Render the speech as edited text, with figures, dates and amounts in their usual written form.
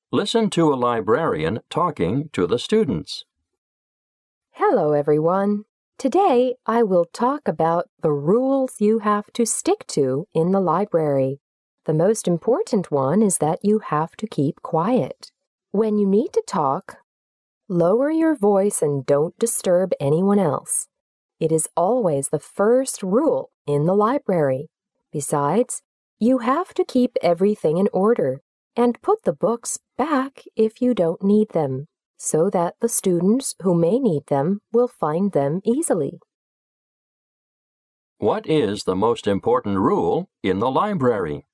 Listen to a librarian talking to the students. Hello, everyone. Today, I will talk about the rules you have to stick to in the library. The most important one is that you have to keep quiet. When you need to talk, lower your voice and don't disturb anyone else. It is always the first rule in the library. Besides, you have to keep everything in order and put the books back if you don't need them, so that the students who may need them will find them easily. What is the most important rule in the library?